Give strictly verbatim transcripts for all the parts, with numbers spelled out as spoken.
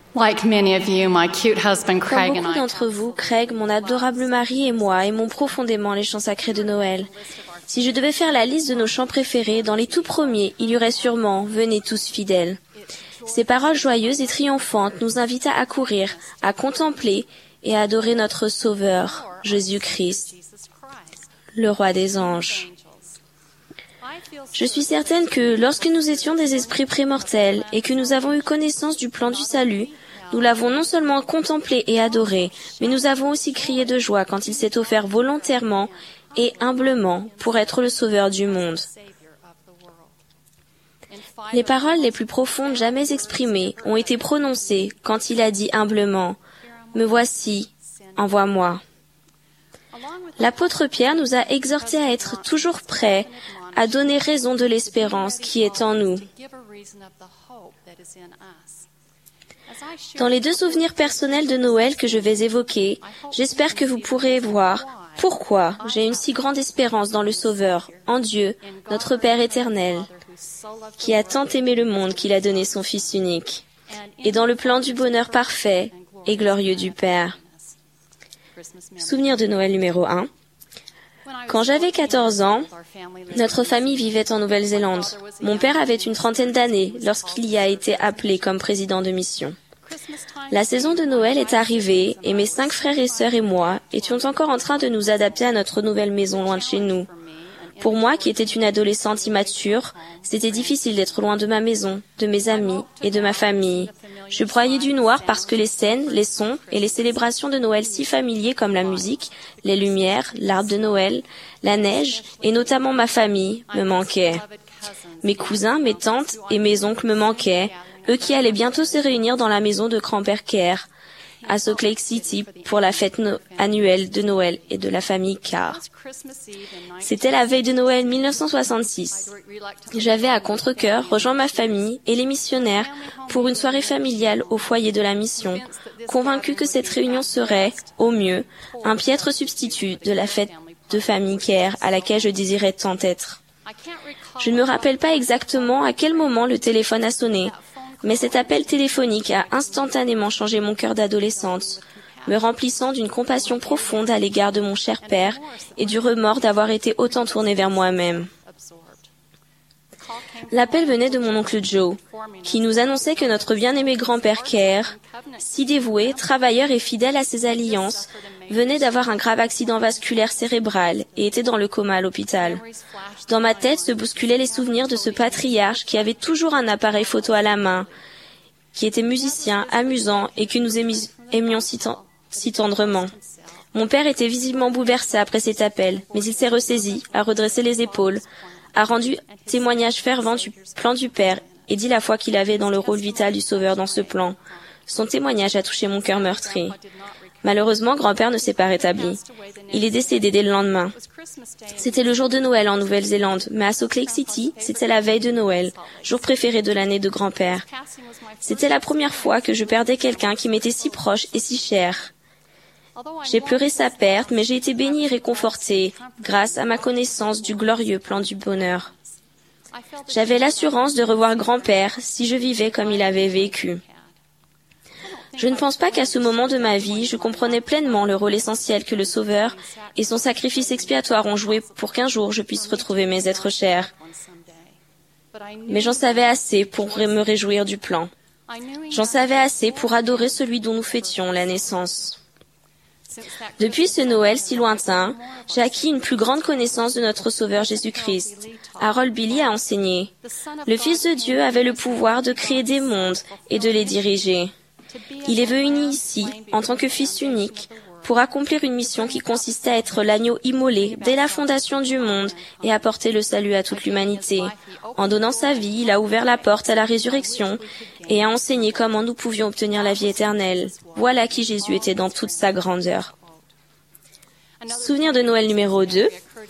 Like many of you, my cute husband Comme Craig and beaucoup I d'entre vous, Craig, mon adorable mari et moi aimons profondément les chants sacrés de Noël. Si je devais faire la liste de nos chants préférés, dans les tout premiers, il y aurait sûrement « Venez tous fidèles ». Ces paroles joyeuses et triomphantes nous invitent à accourir, à contempler et à adorer notre Sauveur, Jésus-Christ, le Roi des anges. Je suis certaine que lorsque nous étions des esprits prémortels et que nous avons eu connaissance du plan du salut, nous l'avons non seulement contemplé et adoré, mais nous avons aussi crié de joie quand il s'est offert volontairement et humblement pour être le sauveur du monde. Les paroles les plus profondes jamais exprimées ont été prononcées quand il a dit humblement « Me voici, envoie-moi ». L'apôtre Pierre nous a exhortés à être toujours prêts à donner raison de l'espérance qui est en nous. Dans les deux souvenirs personnels de Noël que je vais évoquer, j'espère que vous pourrez voir pourquoi j'ai une si grande espérance dans le Sauveur, en Dieu, notre Père éternel, qui a tant aimé le monde qu'il a donné son Fils unique, et dans le plan du bonheur parfait et glorieux du Père. Souvenir de Noël numéro un. Quand j'avais quatorze ans, notre famille vivait en Nouvelle-Zélande. Mon père avait une trentaine d'années lorsqu'il y a été appelé comme président de mission. La saison de Noël est arrivée et mes cinq frères et sœurs et moi étions encore en train de nous adapter à notre nouvelle maison loin de chez nous. Pour moi, qui étais une adolescente immature, c'était difficile d'être loin de ma maison, de mes amis et de ma famille. Je broyais du noir parce que les scènes, les sons et les célébrations de Noël si familiers comme la musique, les lumières, l'arbre de Noël, la neige et notamment ma famille me manquaient. Mes cousins, mes tantes et mes oncles me manquaient, eux qui allaient bientôt se réunir dans la maison de grand-père Kerr, à Salt Lake City pour la fête no- annuelle de Noël et de la famille Carr. C'était la veille de Noël mille neuf cent soixante-six. J'avais à contre-cœur rejoint ma famille et les missionnaires pour une soirée familiale au foyer de la mission, convaincue que cette réunion serait, au mieux, un piètre substitut de la fête de famille Kerr à laquelle je désirais tant être. Je ne me rappelle pas exactement à quel moment le téléphone a sonné, mais cet appel téléphonique a instantanément changé mon cœur d'adolescente, me remplissant d'une compassion profonde à l'égard de mon cher père et du remords d'avoir été autant tournée vers moi-même. L'appel venait de mon oncle Joe, qui nous annonçait que notre bien-aimé grand-père Kerr, si dévoué, travailleur et fidèle à ses alliances, venait d'avoir un grave accident vasculaire cérébral et était dans le coma à l'hôpital. Dans ma tête se bousculaient les souvenirs de ce patriarche qui avait toujours un appareil photo à la main, qui était musicien, amusant et que nous aimi- aimions si, ten- si tendrement. Mon père était visiblement bouleversé après cet appel, mais il s'est ressaisi, a redressé les épaules, a rendu témoignage fervent du plan du Père et dit la foi qu'il avait dans le rôle vital du Sauveur dans ce plan. Son témoignage a touché mon cœur meurtri. Malheureusement, grand-père ne s'est pas rétabli. Il est décédé dès le lendemain. C'était le jour de Noël en Nouvelle-Zélande, mais à Salt Lake City, c'était la veille de Noël, jour préféré de l'année de grand-père. C'était la première fois que je perdais quelqu'un qui m'était si proche et si cher. J'ai pleuré sa perte, mais j'ai été bénie et réconfortée grâce à ma connaissance du glorieux plan du bonheur. J'avais l'assurance de revoir grand-père si je vivais comme il avait vécu. Je ne pense pas qu'à ce moment de ma vie, je comprenais pleinement le rôle essentiel que le Sauveur et son sacrifice expiatoire ont joué pour qu'un jour je puisse retrouver mes êtres chers. Mais j'en savais assez pour me réjouir du plan. J'en savais assez pour adorer celui dont nous fêtions la naissance. Depuis ce Noël si lointain, j'ai acquis une plus grande connaissance de notre Sauveur Jésus-Christ. Harold Billy a enseigné. Le Fils de Dieu avait le pouvoir de créer des mondes et de les diriger. Il est venu ici, en tant que Fils unique, pour accomplir une mission qui consistait à être l'agneau immolé dès la fondation du monde et apporter le salut à toute l'humanité. En donnant sa vie, il a ouvert la porte à la résurrection et a enseigné comment nous pouvions obtenir la vie éternelle. Voilà qui Jésus était dans toute sa grandeur. Souvenir de Noël numéro deux.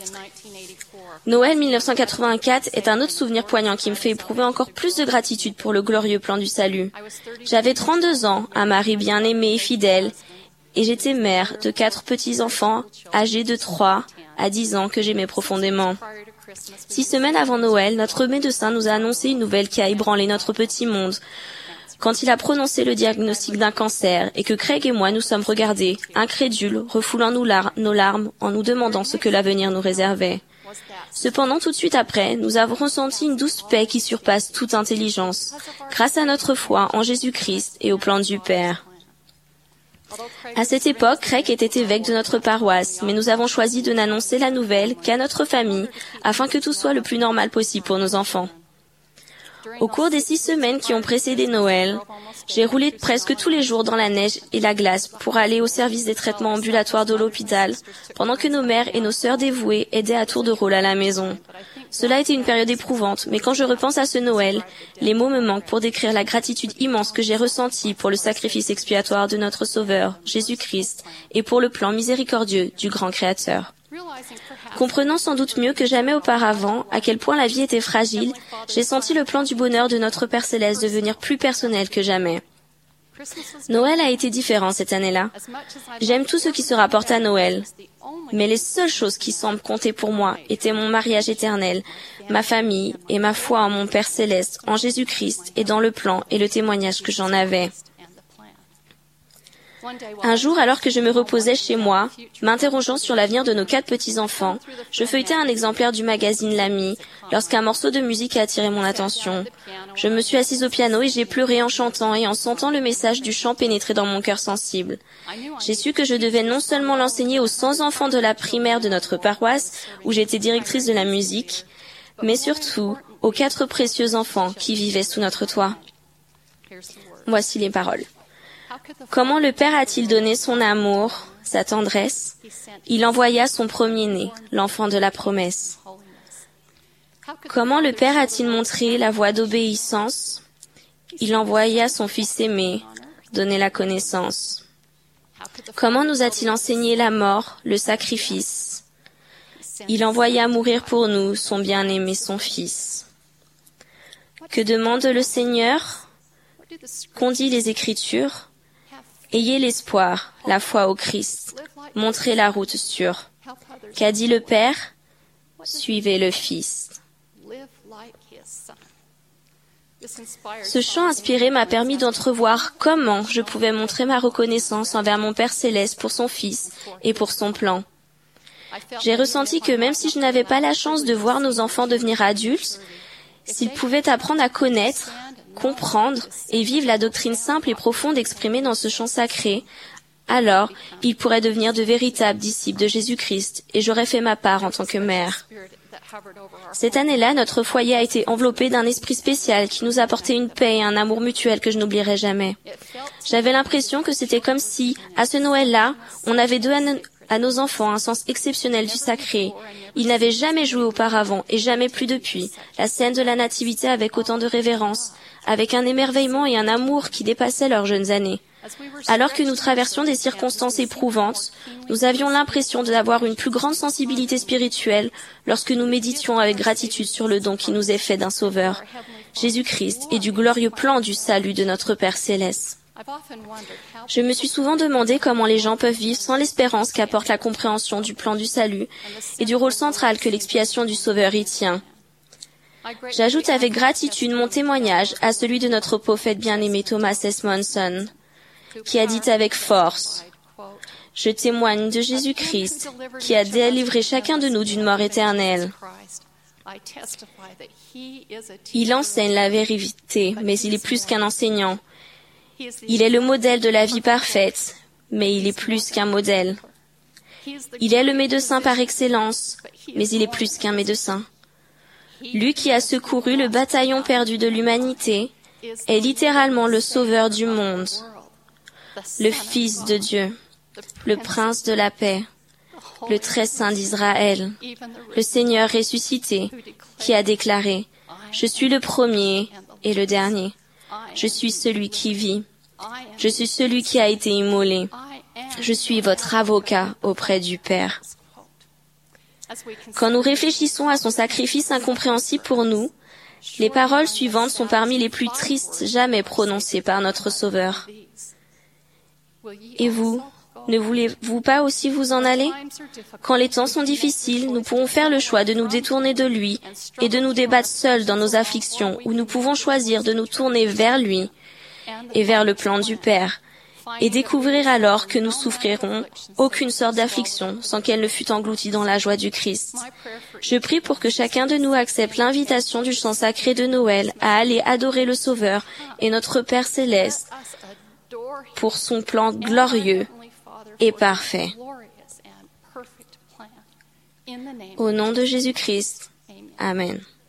Noël mille neuf cent quatre-vingt-quatre est un autre souvenir poignant qui me fait éprouver encore plus de gratitude pour le glorieux plan du salut. J'avais trente-deux ans, un mari bien aimé et fidèle, et j'étais mère de quatre petits-enfants âgés de trois à dix ans que j'aimais profondément. Six semaines avant Noël, notre médecin nous a annoncé une nouvelle qui a ébranlé notre petit monde. quand il a prononcé le diagnostic d'un cancer et que Craig et moi nous sommes regardés, incrédules, refoulant nos, lar- nos larmes en nous demandant ce que l'avenir nous réservait. Cependant, tout de suite après, nous avons ressenti une douce paix qui surpasse toute intelligence, grâce à notre foi en Jésus-Christ et au plan du Père. À cette époque, Craig était évêque de notre paroisse, mais nous avons choisi de n'annoncer la nouvelle qu'à notre famille, afin que tout soit le plus normal possible pour nos enfants. Au cours des six semaines qui ont précédé Noël, j'ai roulé presque tous les jours dans la neige et la glace pour aller au service des traitements ambulatoires de l'hôpital, pendant que nos mères et nos sœurs dévouées aidaient à tour de rôle à la maison. Cela a été une période éprouvante, mais quand je repense à ce Noël, les mots me manquent pour décrire la gratitude immense que j'ai ressentie pour le sacrifice expiatoire de notre Sauveur, Jésus-Christ, et pour le plan miséricordieux du grand Créateur. Comprenant sans doute mieux que jamais auparavant à quel point la vie était fragile, j'ai senti le plan du bonheur de notre Père Céleste devenir plus personnel que jamais. Noël a été différent cette année-là. J'aime tout ce qui se rapporte à Noël, mais les seules choses qui semblent compter pour moi étaient mon mariage éternel, ma famille et ma foi en mon Père Céleste, en Jésus-Christ et dans le plan et le témoignage que j'en avais. Un jour, alors que je me reposais chez moi, m'interrogeant sur l'avenir de nos quatre petits-enfants, je feuilletais un exemplaire du magazine L'Ami, lorsqu'un morceau de musique a attiré mon attention. Je me suis assise au piano et j'ai pleuré en chantant et en sentant le message du chant pénétrer dans mon cœur sensible. J'ai su que je devais non seulement l'enseigner aux cent enfants de la primaire de notre paroisse, où j'étais directrice de la musique, mais surtout aux quatre précieux enfants qui vivaient sous notre toit. Voici les paroles. Comment le Père a-t-il donné son amour, sa tendresse? Il envoya son premier-né, l'enfant de la promesse. Comment le Père a-t-il montré la voie d'obéissance? Il envoya son Fils aimé, donner la connaissance. Comment nous a-t-il enseigné la mort, le sacrifice? Il envoya mourir pour nous son bien-aimé, son Fils. Que demande le Seigneur? Qu'ont dit les Écritures? Ayez l'espoir, la foi au Christ, montrez la route sûre. Qu'a dit le Père? Suivez le Fils. Ce chant inspiré m'a permis d'entrevoir comment je pouvais montrer ma reconnaissance envers mon Père Céleste pour son Fils et pour son plan. J'ai ressenti que même si je n'avais pas la chance de voir nos enfants devenir adultes, s'ils pouvaient apprendre à connaître, comprendre et vivre la doctrine simple et profonde exprimée dans ce chant sacré, alors ils pourraient devenir de véritables disciples de Jésus-Christ et j'aurais fait ma part en tant que mère. Cette année-là, notre foyer a été enveloppé d'un esprit spécial qui nous apportait une paix et un amour mutuel que je n'oublierai jamais. J'avais l'impression que c'était comme si, à ce Noël-là, on avait donné à, no- à nos enfants un sens exceptionnel du sacré. Ils n'avaient jamais joué auparavant et jamais plus depuis la scène de la Nativité avec autant de révérence, avec un émerveillement et un amour qui dépassaient leurs jeunes années. Alors que nous traversions des circonstances éprouvantes, nous avions l'impression d'avoir une plus grande sensibilité spirituelle lorsque nous méditions avec gratitude sur le don qui nous est fait d'un Sauveur, Jésus-Christ, et du glorieux plan du salut de notre Père Céleste. Je me suis souvent demandé comment les gens peuvent vivre sans l'espérance qu'apporte la compréhension du plan du salut et du rôle central que l'expiation du Sauveur y tient. J'ajoute avec gratitude mon témoignage à celui de notre prophète bien-aimé Thomas S. Monson, qui a dit avec force « Je témoigne de Jésus-Christ, qui a délivré chacun de nous d'une mort éternelle. Il enseigne la vérité, mais il est plus qu'un enseignant. Il est le modèle de la vie parfaite, mais il est plus qu'un modèle. Il est le médecin par excellence, mais il est plus qu'un médecin. Lui qui a secouru le bataillon perdu de l'humanité est littéralement le sauveur du monde, le Fils de Dieu, le Prince de la paix, le très saint d'Israël, le Seigneur ressuscité, qui a déclaré « Je suis le premier et le dernier. Je suis celui qui vit. Je suis celui qui a été immolé. Je suis votre avocat auprès du Père. » Quand nous réfléchissons à son sacrifice incompréhensible pour nous, les paroles suivantes sont parmi les plus tristes jamais prononcées par notre Sauveur. Et vous, ne voulez-vous pas aussi vous en aller? Quand les temps sont difficiles, nous pouvons faire le choix de nous détourner de lui et de nous débattre seuls dans nos afflictions, ou nous pouvons choisir de nous tourner vers lui et vers le plan du Père, et découvrir alors que nous souffrirons aucune sorte d'affliction sans qu'elle ne fût engloutie dans la joie du Christ. Je prie pour que chacun de nous accepte l'invitation du chant sacré de Noël à aller adorer le Sauveur et notre Père céleste pour son plan glorieux et parfait. Au nom de Jésus-Christ. Amen.